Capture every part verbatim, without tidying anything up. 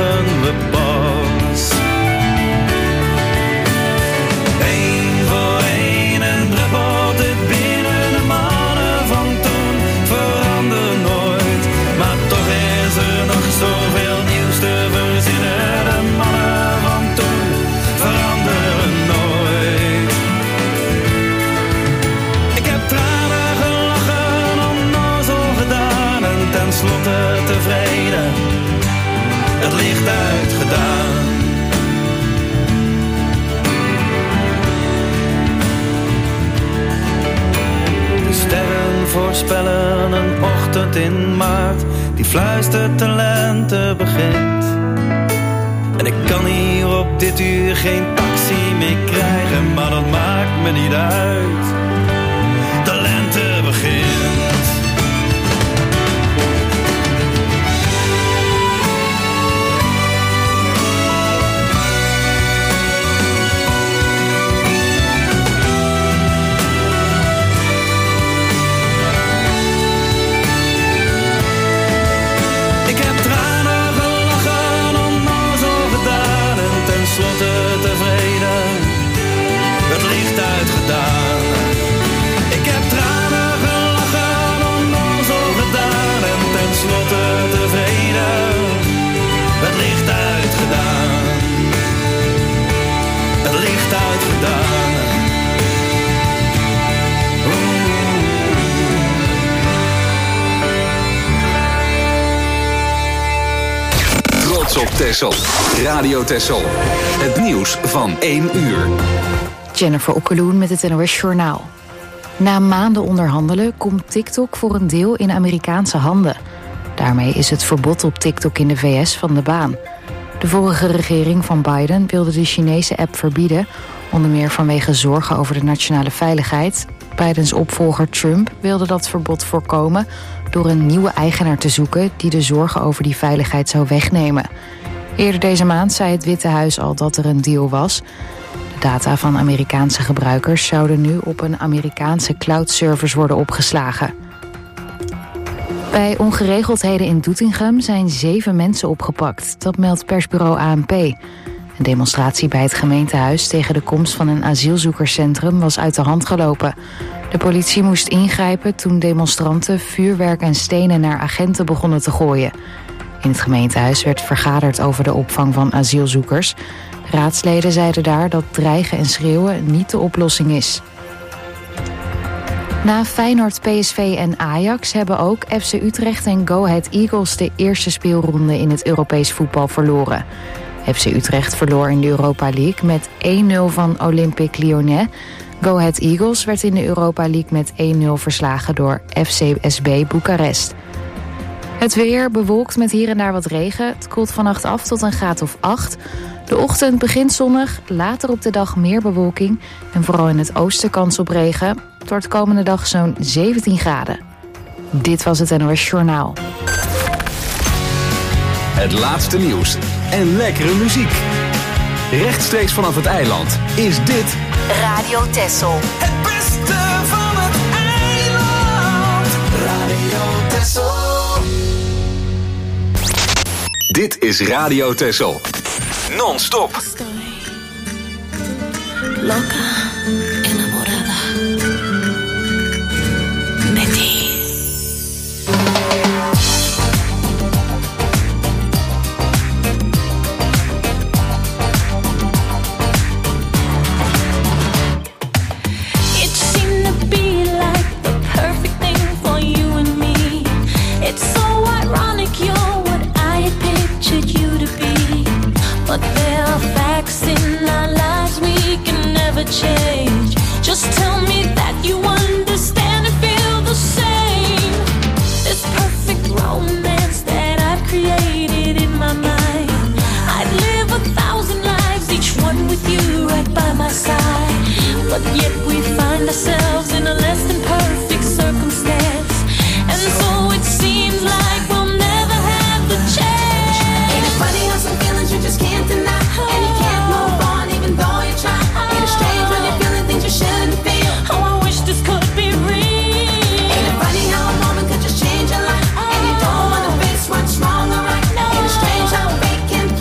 lachen we pas. Eén voor één en druppelt het binnen. De mannen van toen veranderen nooit. Maar toch is er nog zoveel nieuws te verzinnen. De mannen van toen veranderen nooit. Ik heb tranen gelachen, onnozel gedaan en tenslotte tevreden. Het licht uitgedaan. De sterren voorspellen een ochtend in maart die fluistert de lente begint. En ik kan hier op dit uur geen taxi meer krijgen, maar dat maakt me niet uit. De lente begint. Tevreden, het licht uitgedaan. Ik heb tranen gelachen, onnozel gedaan en tenslotte tevreden, het licht uitgedaan. Het licht uitgedaan. Trots op Texel. Radio Texel. Het nieuws van één uur. Jennifer Okkeloen met het N O S Journaal. Na maanden onderhandelen komt TikTok voor een deel in Amerikaanse handen. Daarmee is het verbod op TikTok in de V S van de baan. De vorige regering van Biden wilde de Chinese app verbieden, onder meer vanwege zorgen over de nationale veiligheid. Bidens opvolger Trump wilde dat verbod voorkomen door een nieuwe eigenaar te zoeken die de zorgen over die veiligheid zou wegnemen. Eerder deze maand zei het Witte Huis al dat er een deal was. De data van Amerikaanse gebruikers zouden nu op een Amerikaanse cloud-servers worden opgeslagen. Bij ongeregeldheden in Doetinchem zijn zeven mensen opgepakt. Dat meldt persbureau A N P. Een demonstratie bij het gemeentehuis tegen de komst van een asielzoekerscentrum was uit de hand gelopen. De politie moest ingrijpen toen demonstranten vuurwerk en stenen naar agenten begonnen te gooien. In het gemeentehuis werd vergaderd over de opvang van asielzoekers. Raadsleden zeiden daar dat dreigen en schreeuwen niet de oplossing is. Na Feyenoord, P S V en Ajax hebben ook F C Utrecht en Go Ahead Eagles de eerste speelronde in het Europees voetbal verloren. F C Utrecht verloor in de Europa League met één nul van Olympique Lyonnais. Go Ahead Eagles werd in de Europa League met één nul verslagen door F C S B Boekarest. Het weer bewolkt met hier en daar wat regen. Het koelt vannacht af tot een graad of acht. De ochtend begint zonnig, later op de dag meer bewolking. En vooral in het oosten kans op regen. Het wordt komende dag zo'n zeventien graden. Dit was het N O S Journaal. Het laatste nieuws en lekkere muziek. Rechtstreeks vanaf het eiland is dit Radio Texel. Het beste van het eiland. Radio Texel. Dit is Radio Texel. Non-stop. Loca, enamorada de ti. It seemed to be like the perfect thing for you and me. It's so ironic you're what I had pictured you to be. But there are facts in our lives we can never change. Just tell me that you understand and feel the same. This perfect romance that I've created in my mind. I'd live a thousand lives, each one with you right by my side. But yet we find ourselves in a less than perfect circumstance. And so it seems like we'll never have the chance. Ain't it funny how some feelings you just can't deny? And you can't move on even though you try. Ain't it strange when you're feeling things you shouldn't feel? Oh, I wish this could be real. Ain't it funny how a moment could just change your life? And you don't wanna face what's wrong or right. Ain't it strange how fate can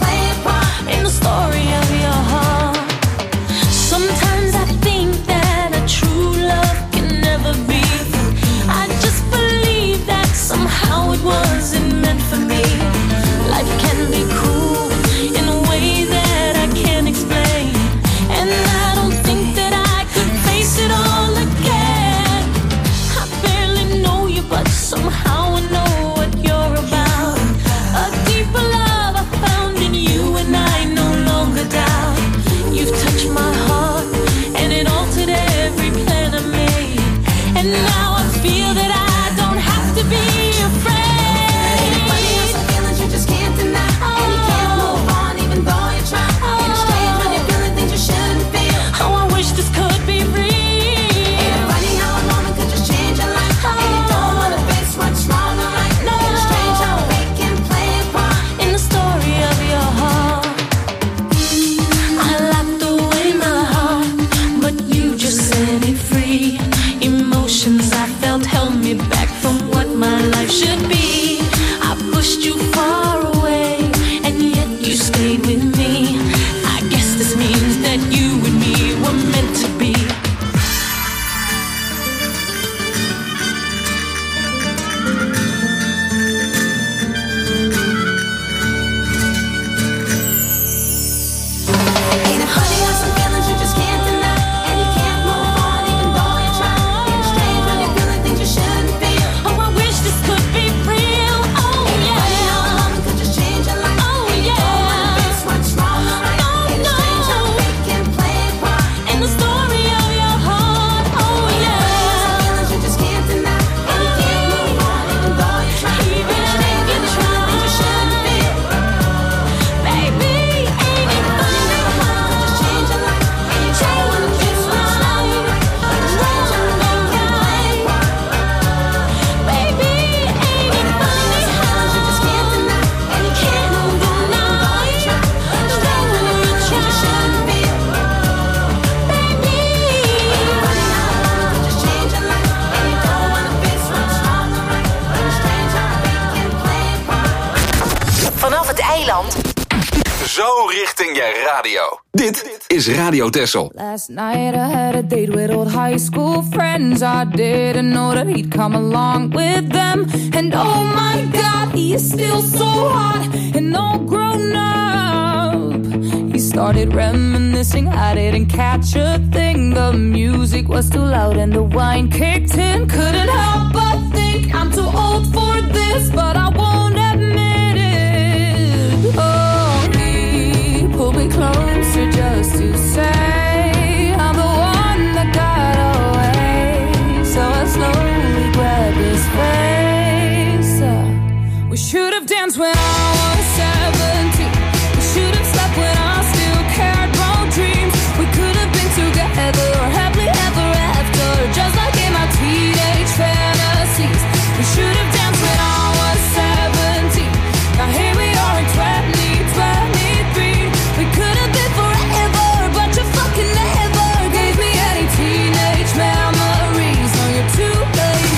Vanaf het eiland. Zo richting je radio. Dit is Radio Texel. Last night I had a date with old high school friends. I didn't know that he'd come along with them. And oh my God, he is still so hot and all grown up. He started reminiscing, I didn't catch a thing. The music was too loud and the wine kicked in. Couldn't help but think I'm too old for this, but I won't admit it. Oh, he pulled me closer just to say I'm the one that got away. So I slowly grabbed his face. uh, We should have danced when I was seventeen. We should have slept when I still cared about dreams. We could have been together happily ever after, just like in my teenage fantasies. We should have danced when I was seventeen. Now here we are in twenty twenty-three. We could have been forever, but you fucking never gave me any teenage memories. No, you're too late.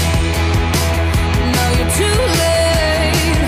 No, you're too late.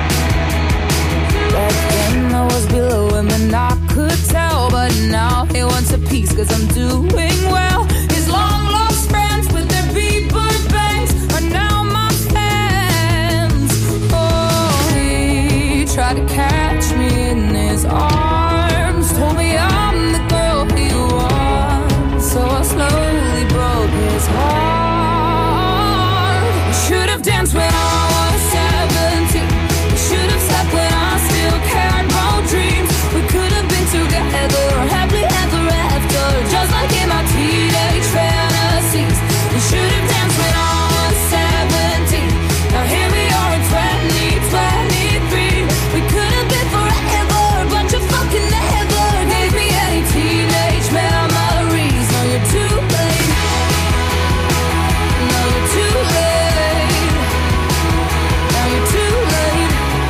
Back then I was below him and I could tell, but now he wants a piece cause I'm doing well. His long lost friends with their beaver bangs are now my fans. Oh, he tried to catch me in his arms, told me I'm the girl he wants, so I slowly broke his heart. We should have danced when I was seventeen. We should have slept when I still cared about dreams. We could have been together happily ever after, just like in my teenage fantasies. We should have danced when I was seventeen. Now here we are in twenty twenty-three. We could have been forever, but you fucking never gave me any teenage memories. No, you're too late. No, you're too late. Now you're too late.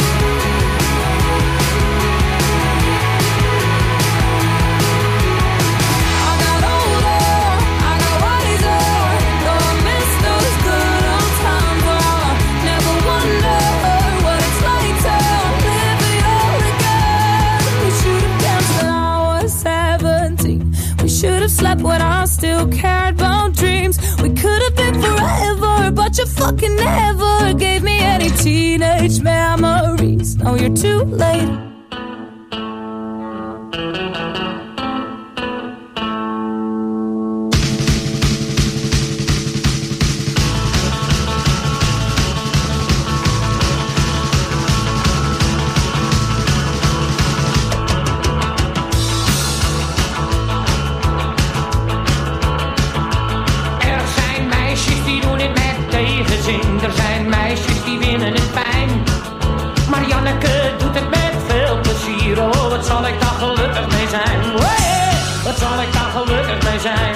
I got older, I got wiser. Though I miss those good old times where I never wonder what it's like to live it all again. We should have danced when I was seventeen. We should have slept when I still cared about dreams. We could have been forever, but you fucking never gave me any teenage memories. No, you're too late. Er zijn meisjes die doen het met tegenzin. Er zijn meisjes die winnen het pijn. Maar Janneke doet het met veel plezier. Oh, wat zal ik daar gelukkig mee zijn. Hey, wat zal ik daar gelukkig mee zijn.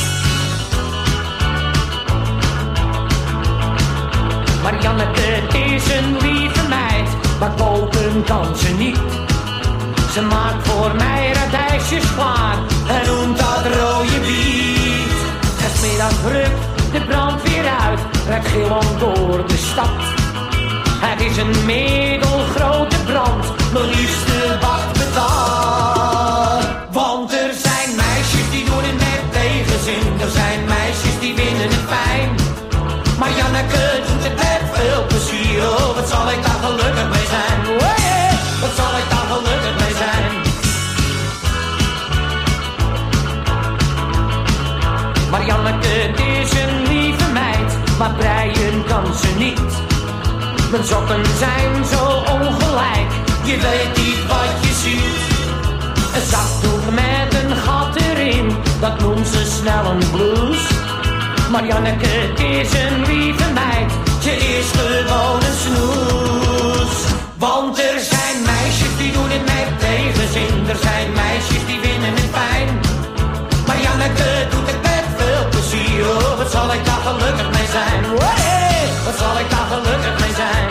Maar Janneke is een lieve meid, maar koken kan ze niet. Ze maakt voor mij radijsjes klaar en noemt dat rode biet. En 's middags rukt de brandweer uit, rijdt gillend door de stad. Het is een middelgrote brand, mijn liefste wacht betaald. Want er zijn meisjes die doen het met tegenzin. Er zijn meisjes die winnen het pijn. Maar Janneke doet het met veel plezier. Oh, wat zal ik daar gelukkig mee zijn. Hey, wat zal ik daar gelukkig mee zijn. Maar Janneke is een lieve meid, maar breien kan ze niet. Mijn sokken zijn zo ongelijk, je weet niet wat je ziet. Een zakdoek met een gat erin, dat noemt ze snel een blouse. Maar Janneke is een lieve meid, ze is gewoon een snoes. Want er zijn meisjes die doen het met tegenzin. Er zijn meisjes die winnen het pijn. Maar Janneke doet het met veel plezier. Oh, wat zal ik daar gelukkig mee zijn. Hey, wat zal ik daar gelukkig mee zijn.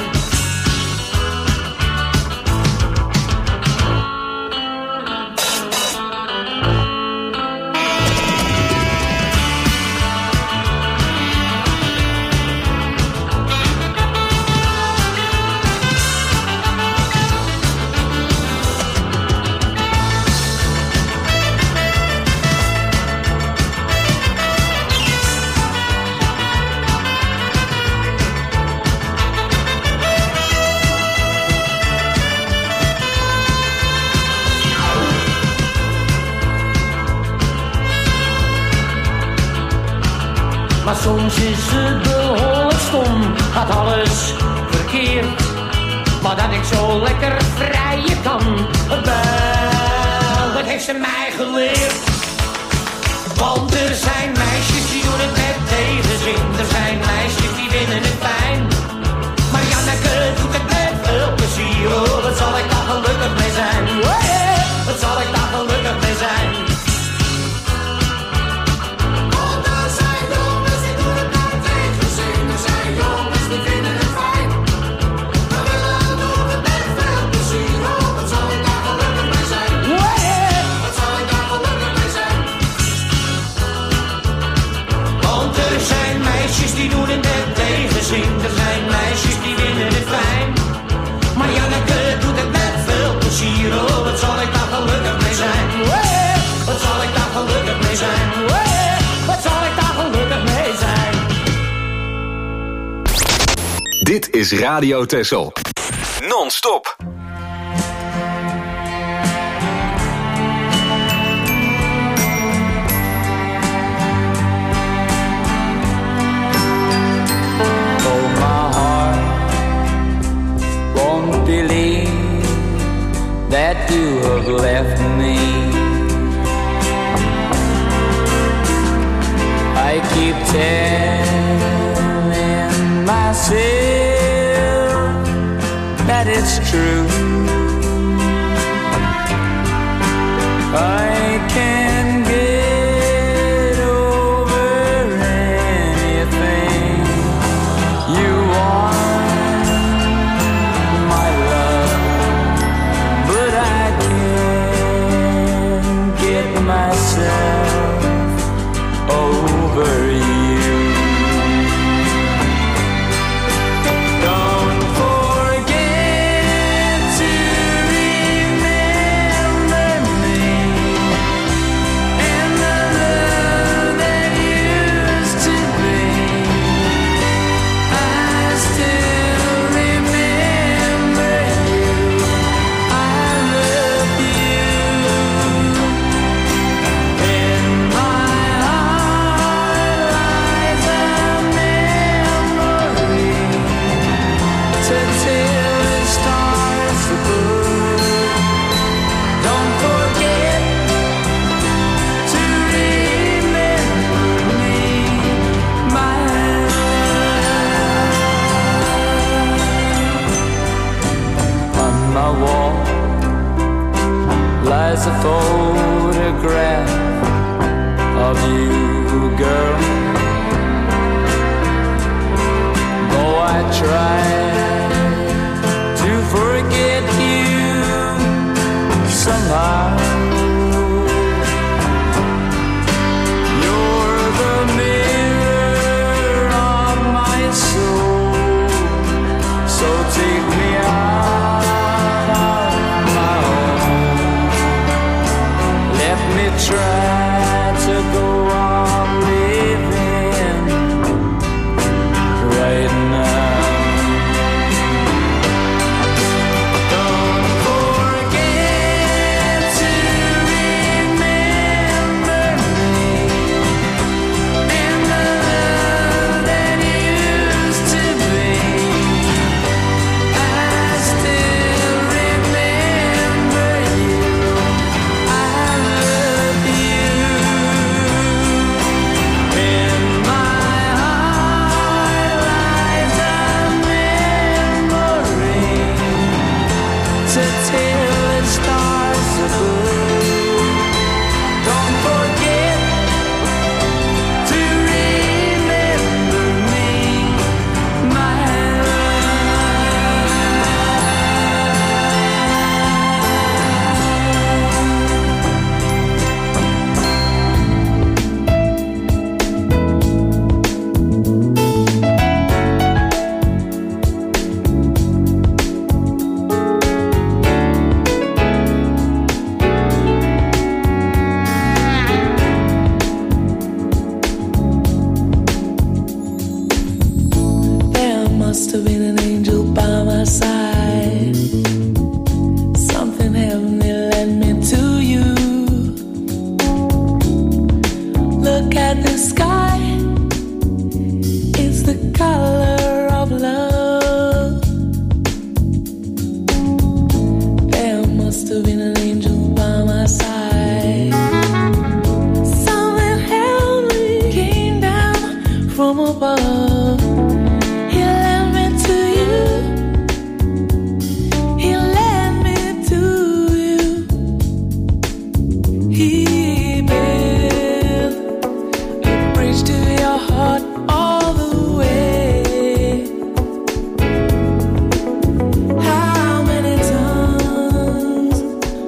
soms is het behoorlijk stom, gaat alles verkeerd. Maar dat ik zo lekker vrijen kan, wel, dat heeft ze mij geleerd. Want er zijn meisjes die doen het met tegenzin. Er zijn meisjes die vinden het fijn. Maar Janneke doet het met veel plezier. Oh, wat zal ik daar gelukkig mee zijn. Oh yeah, wat zal ik daar gelukkig mee zijn. Want er zijn jongens die doen het met tegenzin. Er zijn jongens die vinden het fijn. Maar willen doen het met veel plezier. Oh, wat zal ik daar gelukkig mee zijn. Oh yeah, wat zal ik daar gelukkig mee zijn. Want er zijn meisjes die doen het met tegenzin. Er zijn meisjes die vinden het fijn. Maar Janneke doet het met veel plezier. Oh, wat zal ik daar gelukkig mee zijn. Hey, wat zal ik daar gelukkig mee zijn. Hey, wat zal ik daar gelukkig mee zijn. Dit is Radio Texel. Non-stop. Believe that you have left me. I keep telling myself that it's true. I can get over anything you want. Myself over you. Don't forget to remember me and the love that used to be. I still remember you. I love you. Lies a photograph of you, girl. Though I try to forget you somehow, you're the mirror of my soul. So take me out of my home. Let me try to go on living right now. Don't forget to remember me and the love that used to be. I still remember you. I love you. In my heart lies a memory to tell the stars above. Don't forget to remember me, my must have been an angel by my side. Something held me, came down from above. He led me to you. He led me to you. He built a bridge to your heart all the way. How many times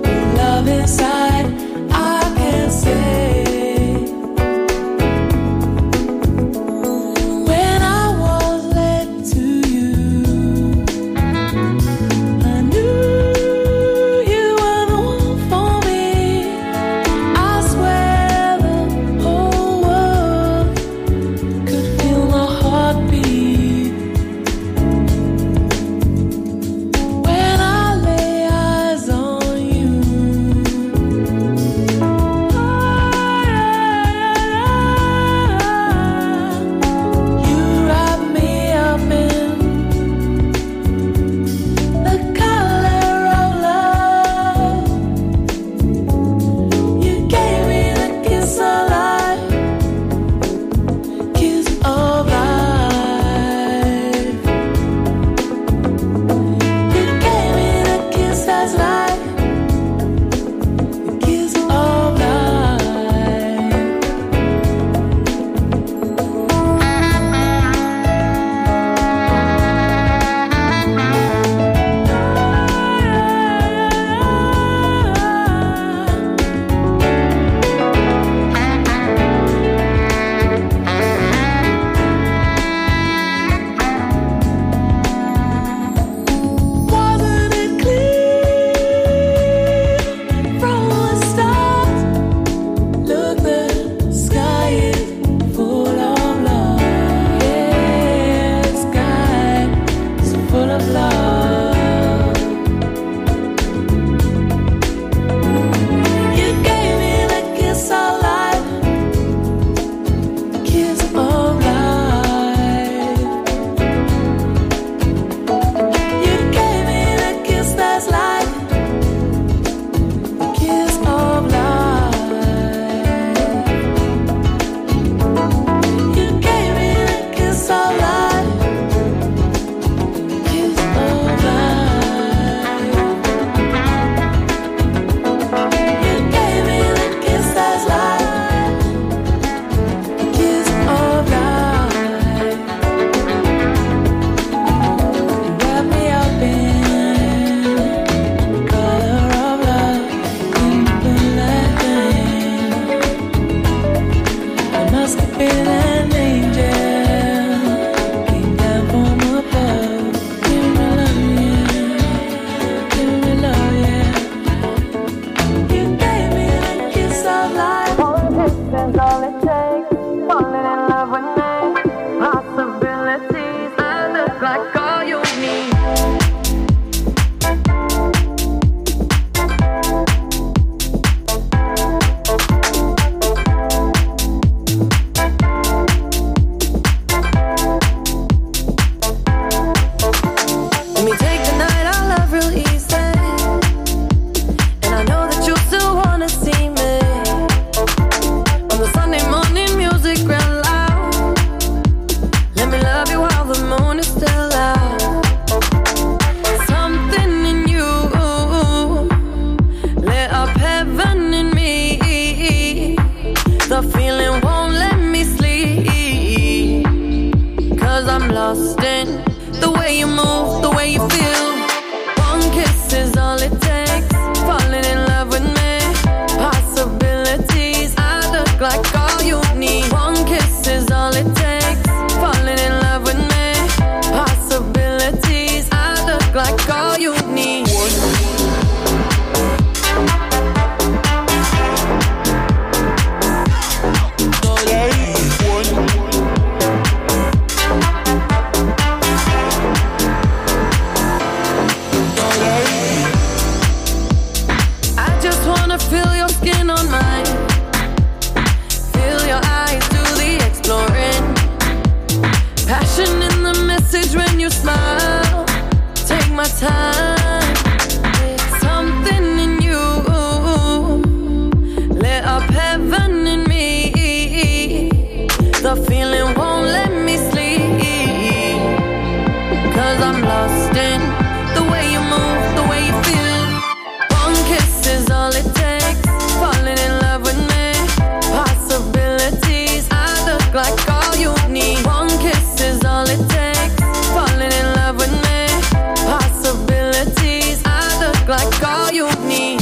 like all you need.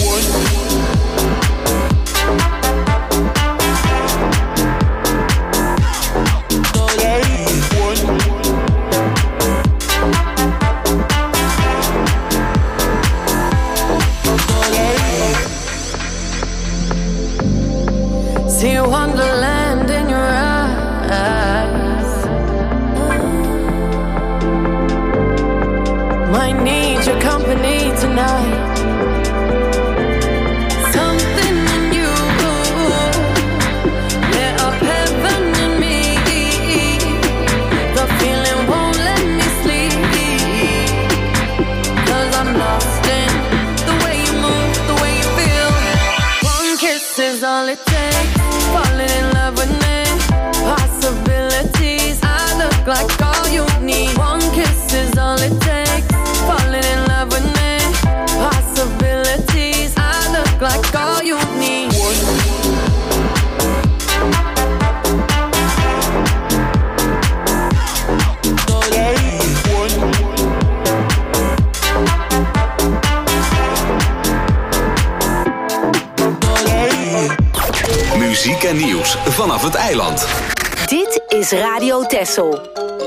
See wonderland in your eyes. Might need your company tonight. Something in you lit up heaven in me. The feeling won't let me sleep, 'cause I'm lost in the way you move, the way you feel. One kiss is all it takes. Falling in love with me. Possibilities. I look like all you need. One kiss is all it takes. Falling in love with me. Possibilities. I look like all you need. Muziek en nieuws vanaf het eiland. Dit is Radio Texel.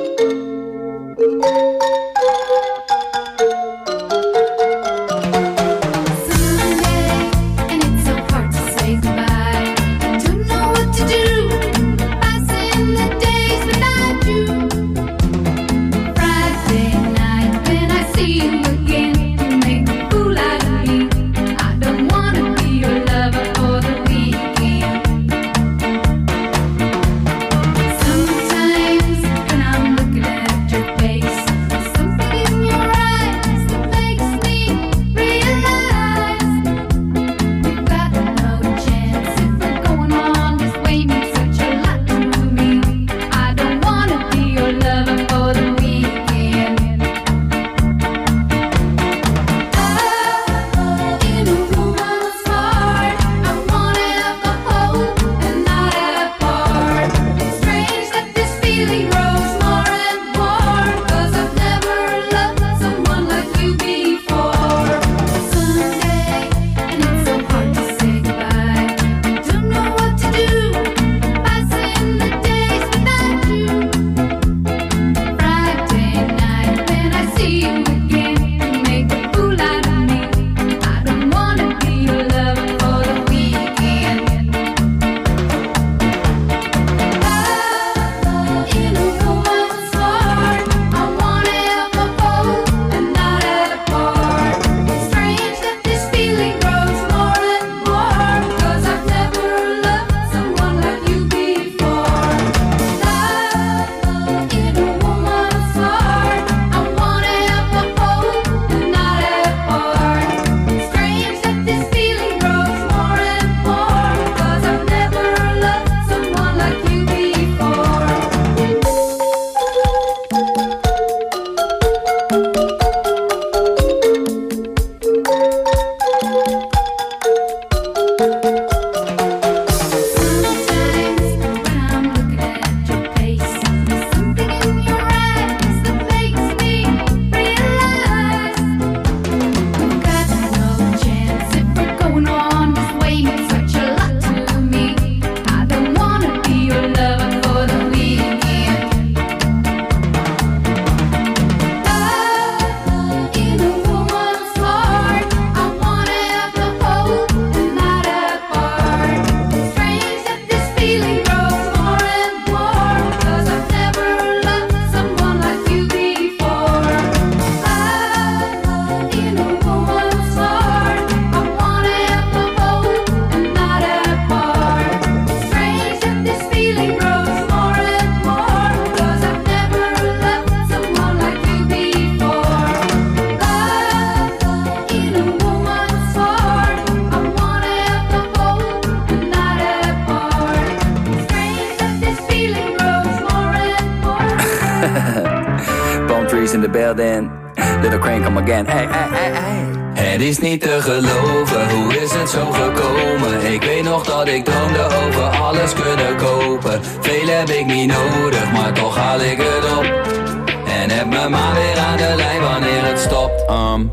in the building. Little Crane come again. Hey, hey, hey, hey. Het is niet te geloven, hoe is het zo gekomen? Ik weet nog dat ik droomde over alles kunnen kopen. Veel heb ik niet nodig, maar toch haal ik het op. En heb me maar weer aan de lijn wanneer het stopt. um.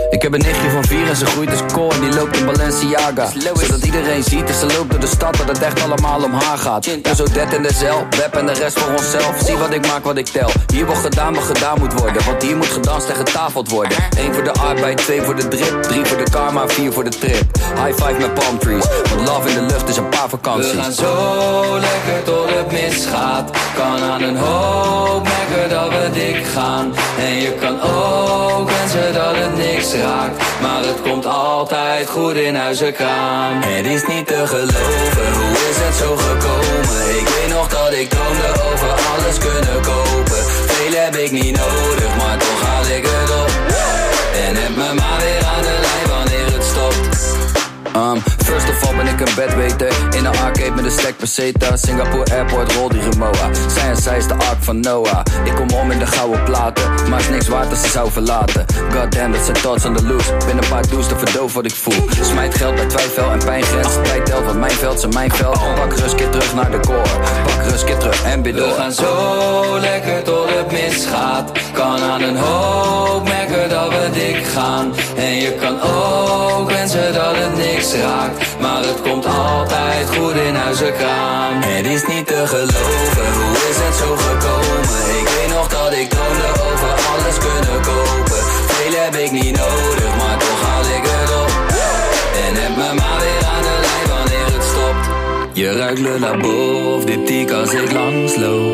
Ik heb een nichtje van vier en ze groeit als kool en die loopt in Balenciaga. Zodat iedereen ziet als ze loopt door de stad dat het echt allemaal om haar gaat. En zo dat in de cel, Web en de rest voor onszelf. Zie wat ik maak, wat ik tel. Hier wordt gedaan wat gedaan moet worden, want hier moet gedanst en getafeld worden. Eén voor de arbeid, twee voor de drip, drie voor de karma, vier voor de trip. High five met palm trees, want love in de lucht is een paar vakanties. We gaan zo lekker tot het misgaat. Kan aan een hoop merken dat we dik gaan. En je kan ook wensen dat het niks raakt, maar het komt altijd goed in huizenkraan. Het is niet te geloven, hoe is het zo gekomen? Ik weet nog dat ik droomde over alles kunnen kopen. Veel heb ik niet nodig, maar toch haal ik het op. En heb me maar weer aan de lijn wanneer het stopt. Um, first of all ben ik een bedweter. In een arcade met een stack peseta. Singapore Airport, rol die remoa. Zij en zij is de ark van Noah. Ik kom om in de gouden platen, maar is niks waard als ze zou verlaten. Goddamn, dat zijn thoughts on the loose. Binnen een paar do's te verdoof wat ik voel. Smijt geld bij twijfel en pijngrens. Tijd telt, want mijn veld zijn mijn veld. Pak rust, keer terug naar de core. Pak rust, keer terug en bid door. We gaan zo lekker tot het misgaat. Kan aan een hoop merken dat we dik gaan. En je kan ook wensen dat het niks raakt, maar het komt altijd goed in huizenkraan. Het is niet te geloven, hoe is het zo gekomen? Ik weet nog dat ik droomde over alles kunnen kopen. Veel heb ik niet nodig, maar toch haal ik het op. En heb me maar weer aan de lijn wanneer het stopt. Je ruikt Le Labo of Diptyque als ik langsloop.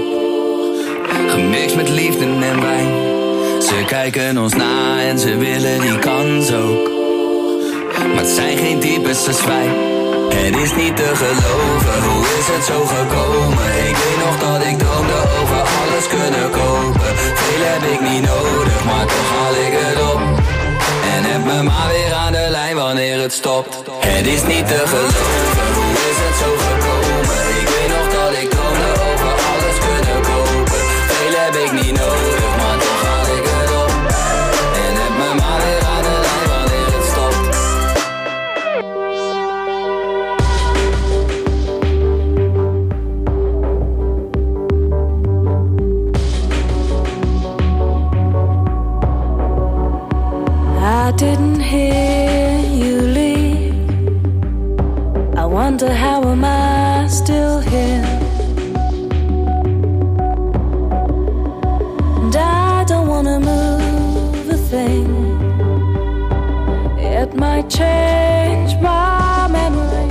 Gemixt met liefde en wijn. Ze kijken ons na en ze willen die kans ook. Maar het zijn geen types als wij. Het is niet te geloven, hoe is het zo gekomen? Ik weet nog dat ik droomde over alles kunnen kopen. Veel heb ik niet nodig, maar toch haal ik het op. En heb me maar weer aan de lijn wanneer het stopt. Het is niet te geloven, hoe is het zo gekomen? Ik weet nog dat ik droomde over alles kunnen kopen. Veel heb ik niet nodig, maar toch haal ik het op. En heb me maar weer aan de lijn wanneer het stopt. I didn't hear you leave. I wonder how am I still here? And I don't wanna move a thing. It might change my memory.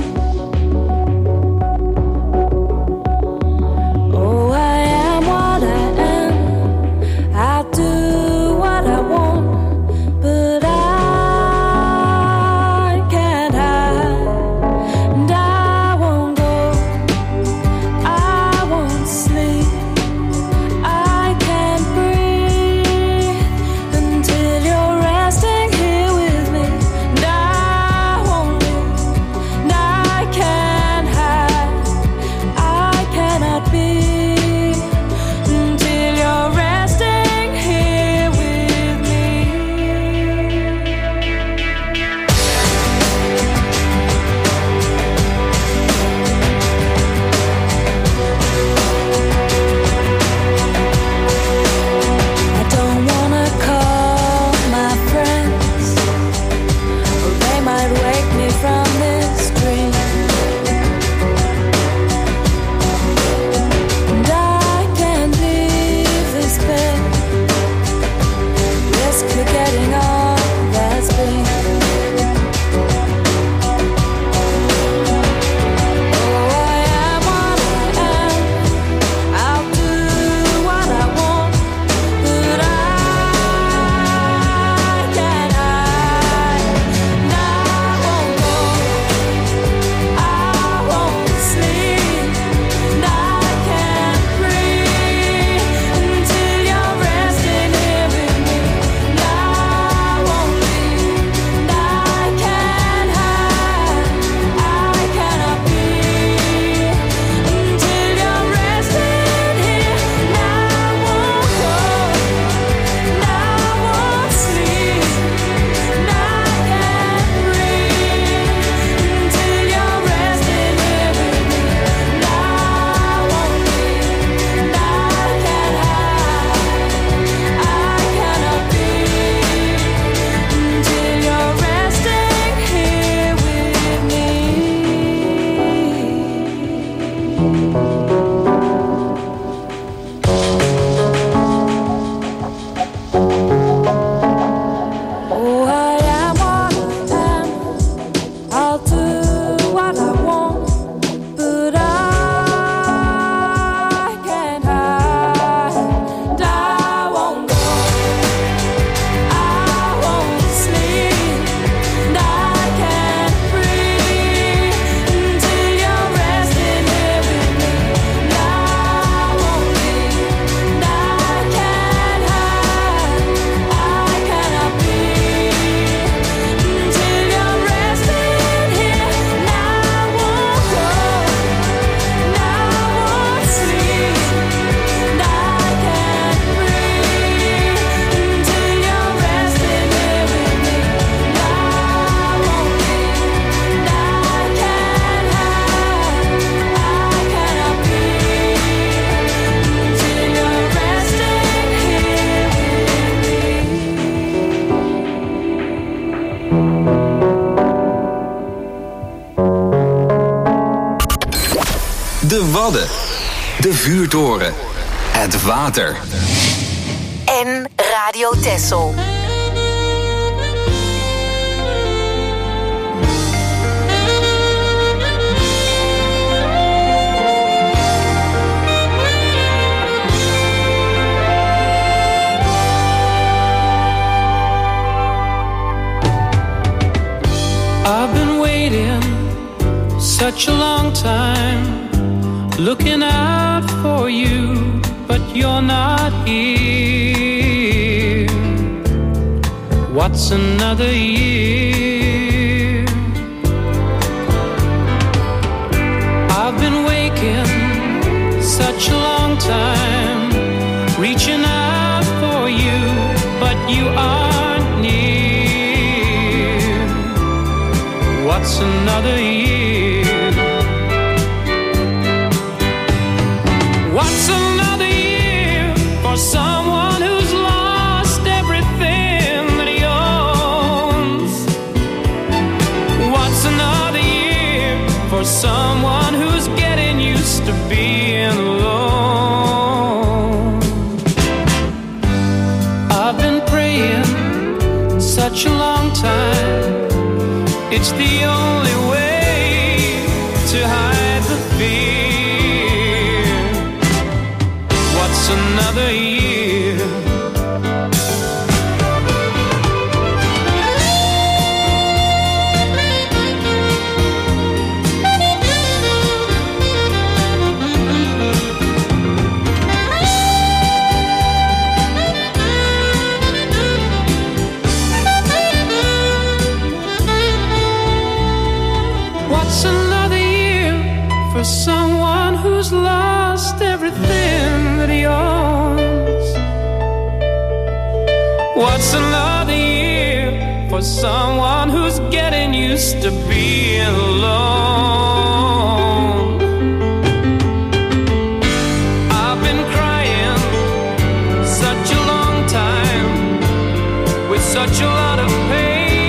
Oh, I am what I am. I do what I want. But I can't hide, and I won't go, I won't sleep, I can't breathe until you're resting here with me. And I won't leave, Wadden. De vuurtoren. Het water. En Radio Texel. I've been waiting such a long time, looking out for you, but you're not here. What's another year? I've been waking such a long time, reaching out for you, but you aren't near. What's another year? What's another year for someone who's lost everything that he owns? What's another year for someone who's getting used to being alone? I've been praying such a long time. It's the only way to hide the fear. What's another year? What's another year for someone who's lost everything that he owns? What's another year for someone who's getting used to being alone? I've been crying such a long time with such a lot of pain.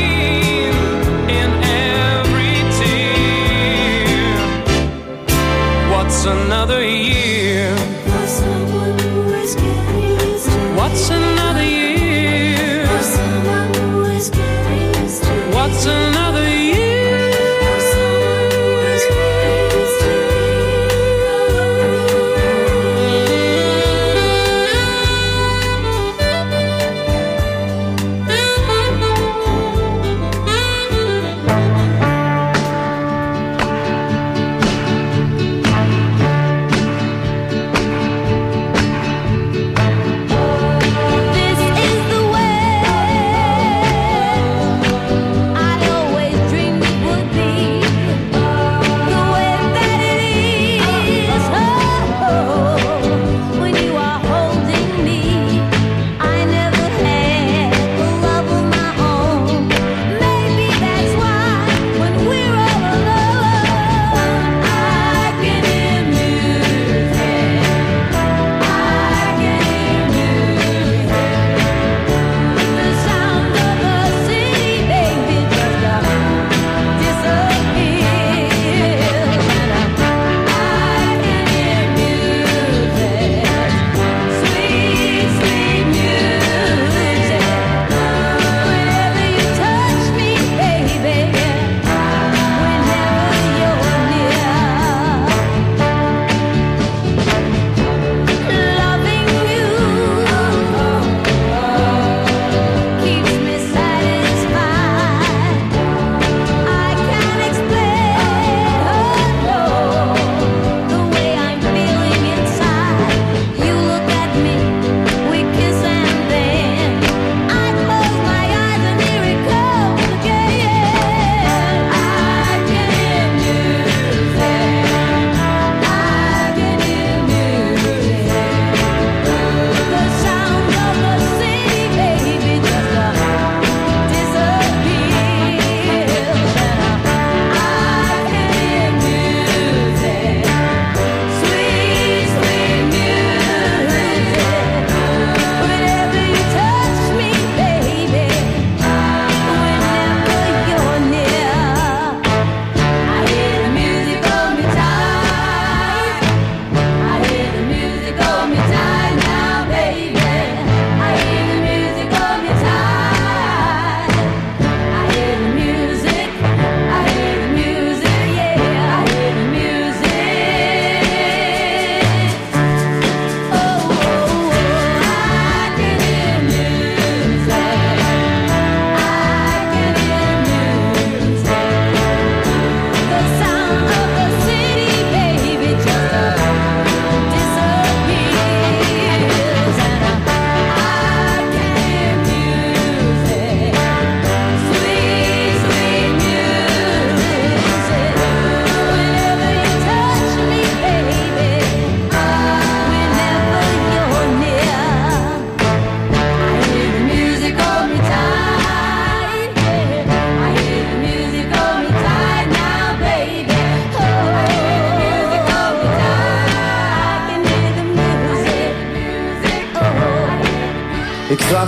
What's another year? For someone who is getting used to. What's another year? For someone who is getting used to. What's another year? For someone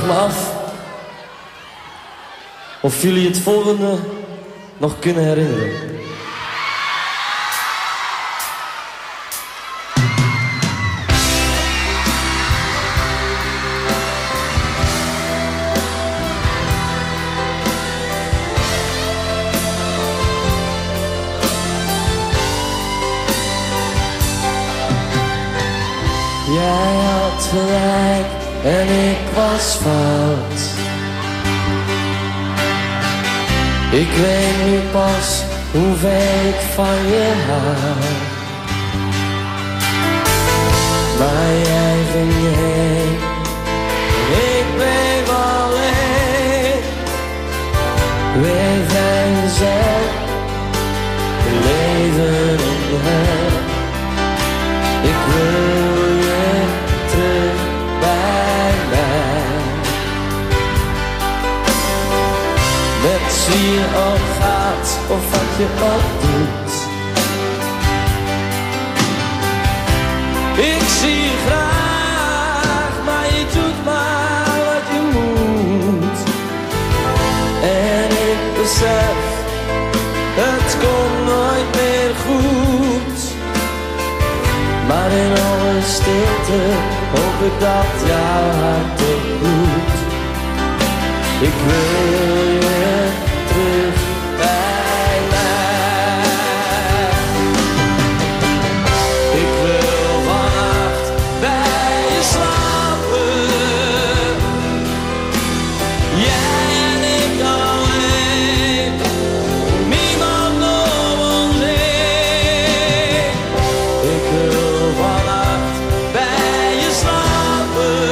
me af of jullie het volgende nog kunnen herinneren. Jij had gelijk en ik was fout. Ik weet nu pas hoeveel ik van je hou. Maar jij ging heen, ik bleef alleen. Weer vrijgezel, leven in hem. Ik wil je terug bij mij. Met wie je ook gaat of wat je ook doet. Ik zie je graag, maar je doet maar wat je moet. En ik besef, het komt nooit meer goed. Maar in alle stilte hoop ik dat jouw hart het bloedt. Ik wil je terug bij mij. Ik wil vannacht bij je slapen. Jij en ik alleen. Niemand om ons heen. Ik wil vannacht bij je slapen.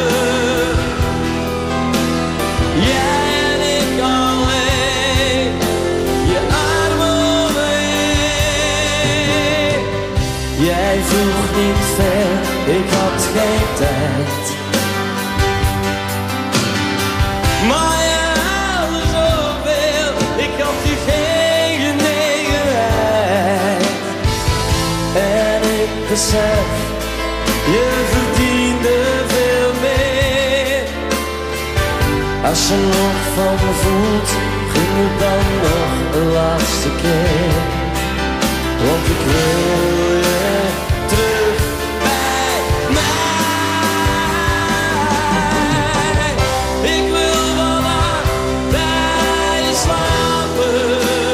Jij en ik alleen. Je armen om me heen. Jij vroeg niet ver, ik had geen tijd. Maar je haalde zoveel, ik gaf je geen genegenheid. En ik besef, je verdiende veel meer. Als je nog van me voelt, gun me dan nog een laatste keer. Want ik wil je terug bij mij. Ik wil vannacht bij je slapen.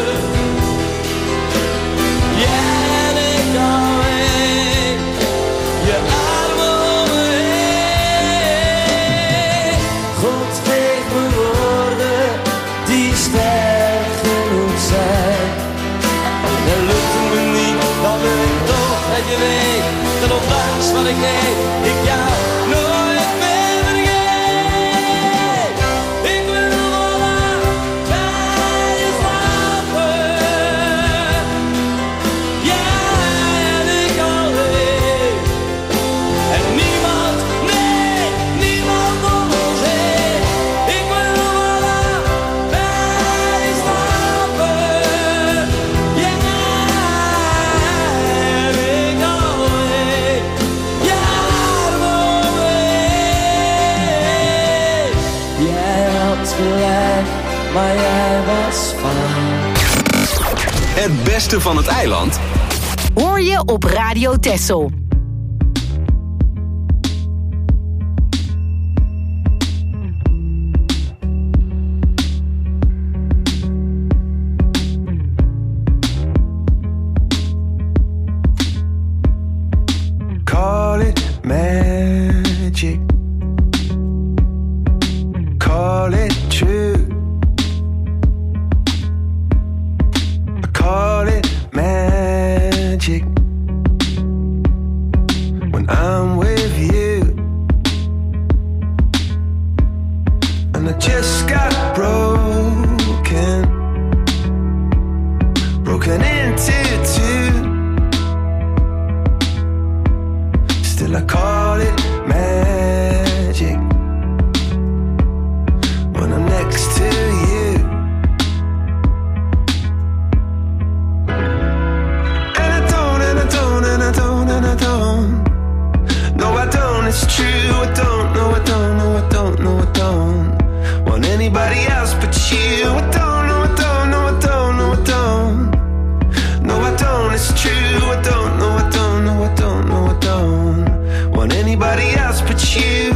Jij en ik alleen. Je armen om me heen. God geef me woorden die sterk genoeg zijn. En lukt het me niet, dan wil ik toch dat je weet dat ondanks wat ik deed, ik jou nooit meer vergeet. Ik wil vannacht bij je slapen. Jij en ik alleen. En niemand, nee, niemand om ons heen. Ik wil vannacht bij je slapen. Jij en ik alleen. Je armen om me heen. Jij had gelijk, maar jij was fout. Het beste van het eiland Hoor je op Radio Texel. Call it magic. Call it true. Call it magic. When I'm with you. And I just got broken. Broken into two. Still I call it magic when I'm next to you. And I don't, and I don't, and I don't, and I don't. No, I don't, it's true, I don't, no, I don't, no, I don't, no, I don't. anybody else but you. I don't, no, I don't, no, I don't, no, I don't. No, I don't, it's true. I don't, no, I don't, no, I don't, no, I don't want anybody else but you.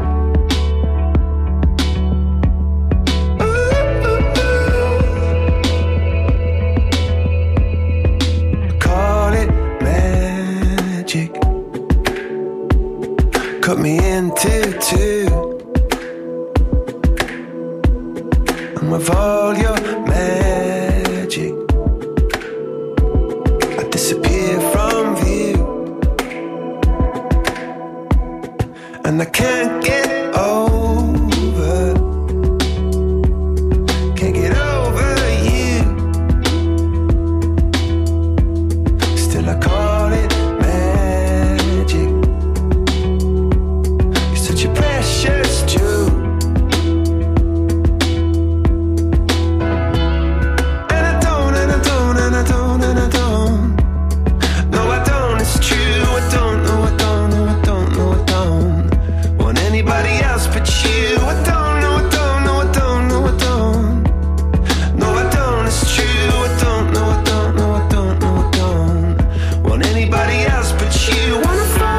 Cut me into two, and with all your magic, I disappear from view, and I can't get over, can't get over you. Still I call it magic. Precious Jew, and I don't, and I don't, and I don't, and I don't. No, I don't. It's true. I don't. No, I don't. No, I don't. No, I don't want anybody else but you. I don't. No, I don't. No, I don't. No, I don't. No, I don't. It's true. I don't. No, I don't. No, I don't. No, I don't want anybody else but you. Wanna fall?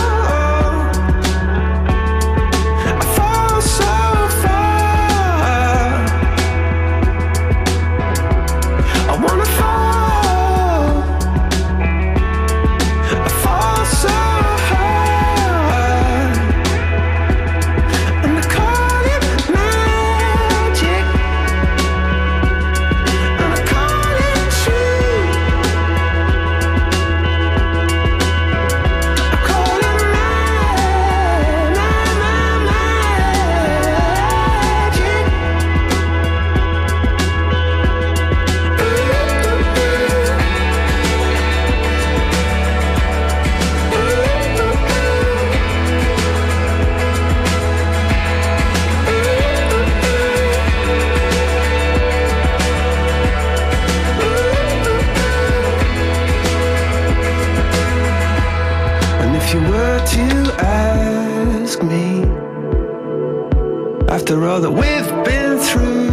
After all that we've been through,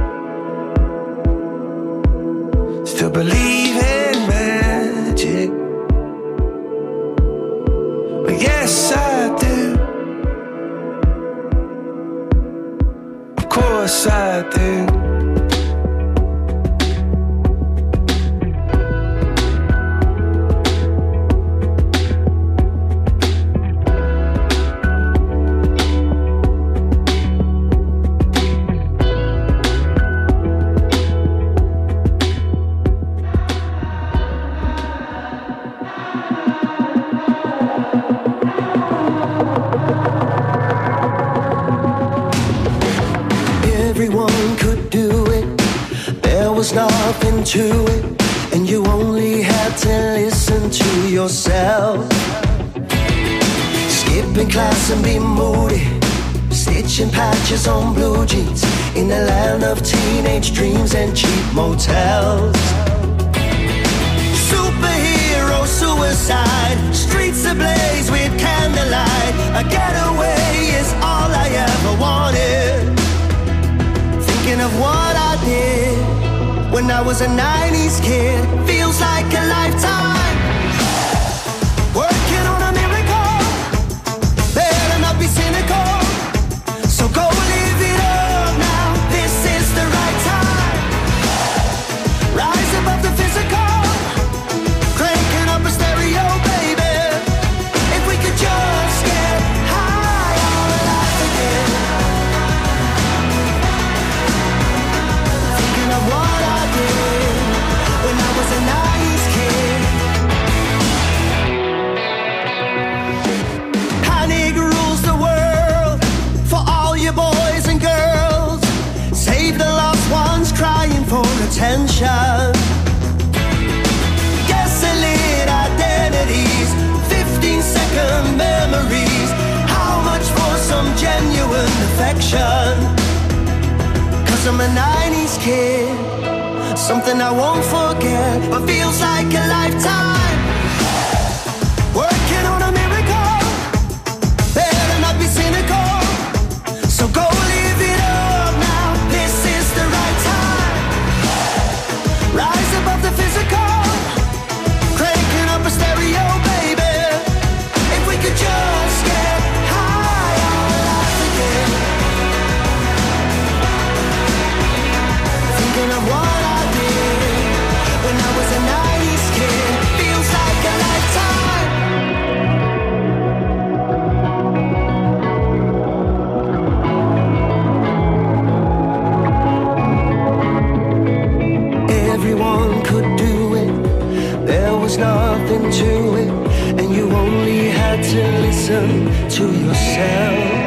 still believe in magic. Well, yes, I do. Of course I do. Nothing to it, and you only had to listen to yourself. Skipping class and be moody, stitching patches on blue jeans in a land of teenage dreams and cheap motels. Superhero suicide, streets ablaze with candlelight. A getaway is all I ever wanted. Thinking of what I did when I was a nineties kid, feels like a lifetime. Working on a miracle, better not be cynical. So go live it up now, this is the right time. Rise above the physical, cranking up a stereo, baby. If we could just get high on life again. Thinking of what I when I was a nice kid. Panic rules the world for all you boys and girls. Save the lost ones crying for attention. Gaslit identities, fifteen second memories. How much for some genuine affection? Cause I'm a nineties kid, something I won't forget, but feels like a lifetime. Working on a miracle, better not be cynical. So go live it up now, everyone could do it. There was nothing to it, and you only had to listen to yourself.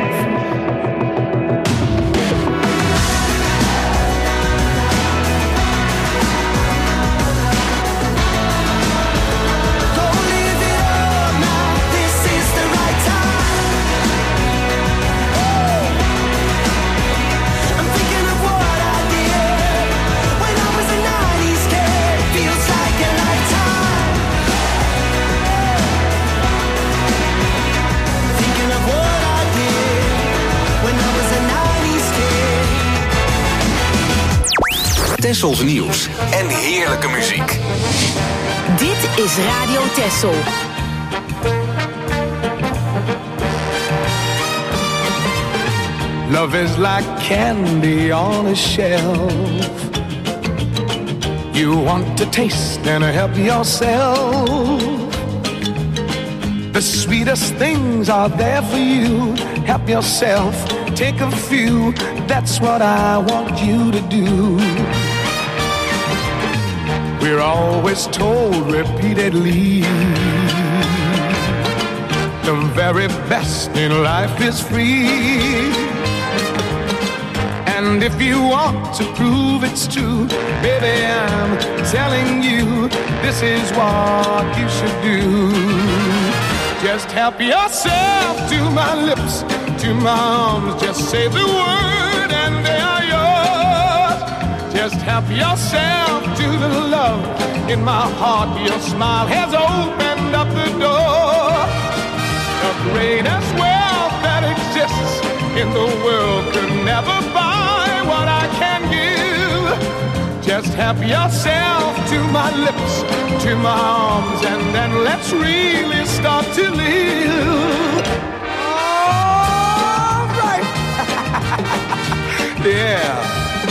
Tessels nieuws en heerlijke muziek. Dit is Radio Tessel. Love is like candy on a shelf. You want to taste and help yourself. The sweetest things are there for you. Help yourself, take a few. That's what I want you to do. We're always told repeatedly the very best in life is free. And if you want to prove it's true, baby, I'm telling you, this is what you should do. Just help yourself to my lips, to my arms. Just say the word and they are yours. Just help yourself to the love in my heart. Your smile has opened up the door. The greatest wealth that exists in the world could never buy what I can give. Just help yourself to my lips, to my arms, and then let's really start to live. All right. Yeah.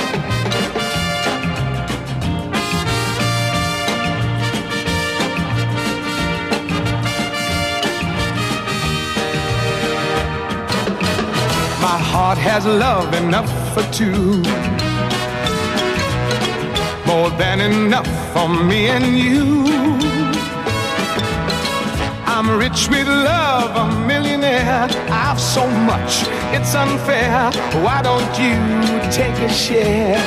My heart has love enough for two, more than enough for me and you. I'm rich with love, a millionaire. I've so much, it's unfair. Why don't you take a share?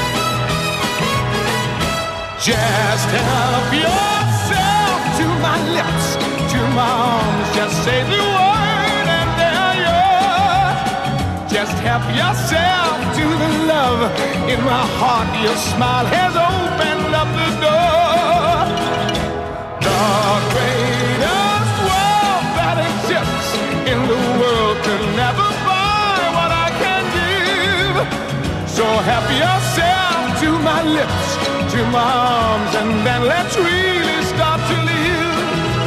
Just help yourself to my lips, to my arms. Just say the word and they're yours. Just help yourself to the love in my heart. Your smile has opened up the door. The greatest wealth that exists in the world could never buy what I can give. So help yourself to my lips, to my arms, and then let's really start to live.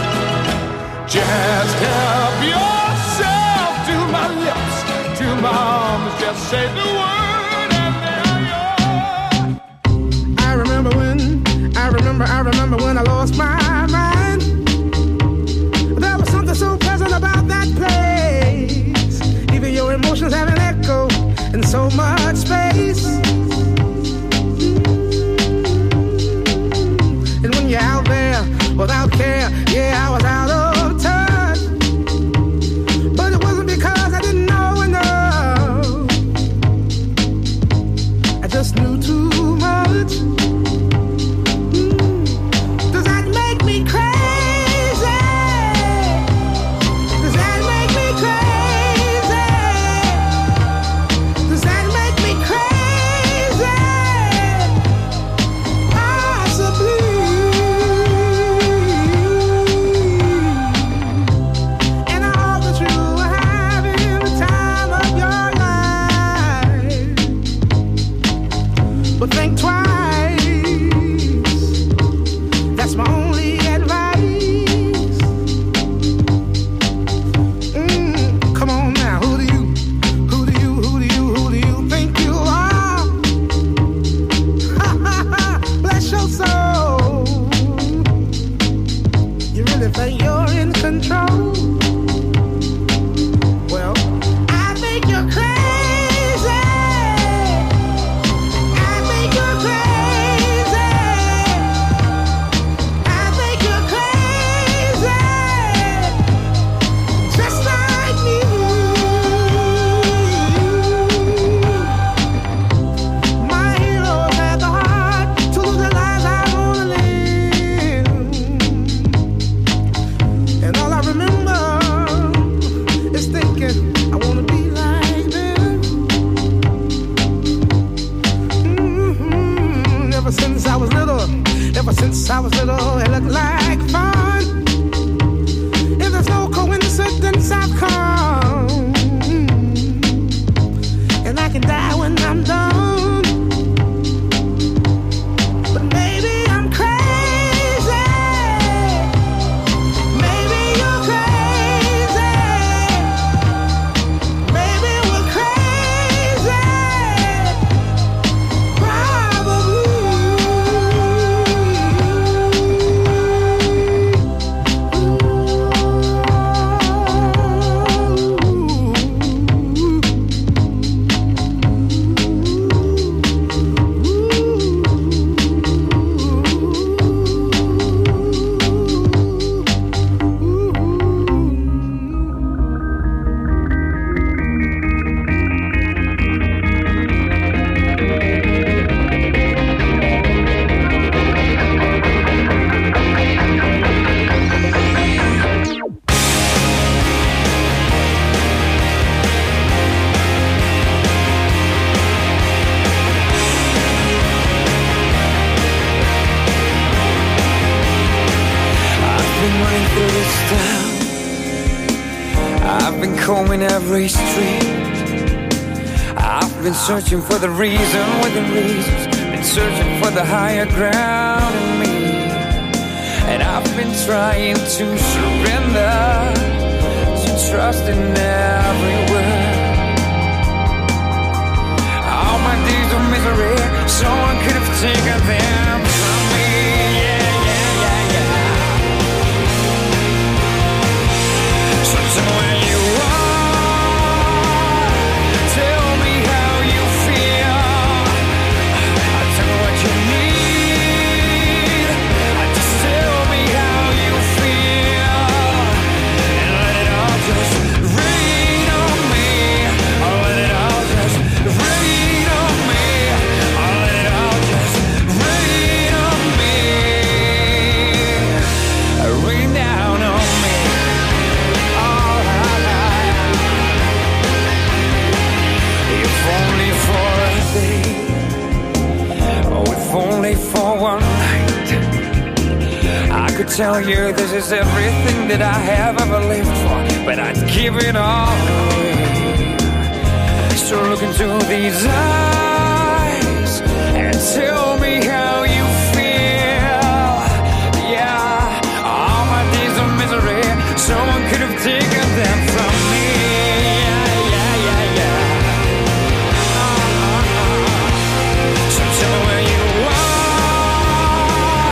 Just help yourself to my lips, to my arms, just say the word and they're yours. I remember when, I remember, I remember when I lost my mind. There was something so pleasant about that place. Even your emotions have an echo in so much space. And when you're out there without care, yeah, I was out of touch. But it wasn't because I didn't know enough. Ever since I was little, it looked like fun. If there's no coincidence, I've come, and I can die when I'm done. But maybe I'm crazy. Maybe you're crazy. Maybe we're crazy. Probably. I've been combing every street. I've been searching for the reason within reasons. Been searching for the higher ground in me. And I've been trying to surrender, to trust in every word. All my days of misery, someone could have taken them from me. Yeah, yeah, yeah, yeah. So tell me where you are. Tell me how you feel. Tell me what you need. Just tell me how you feel. And let it all just rain on me. Oh, let it all just rain on me. Oh, let it all just rain on me. Rain down on me. Oh, la, la. If only for a day. Oh, if only for one night, I could tell you this is everything that I have ever lived for, but I'd give it all away. So look into these eyes and tell me how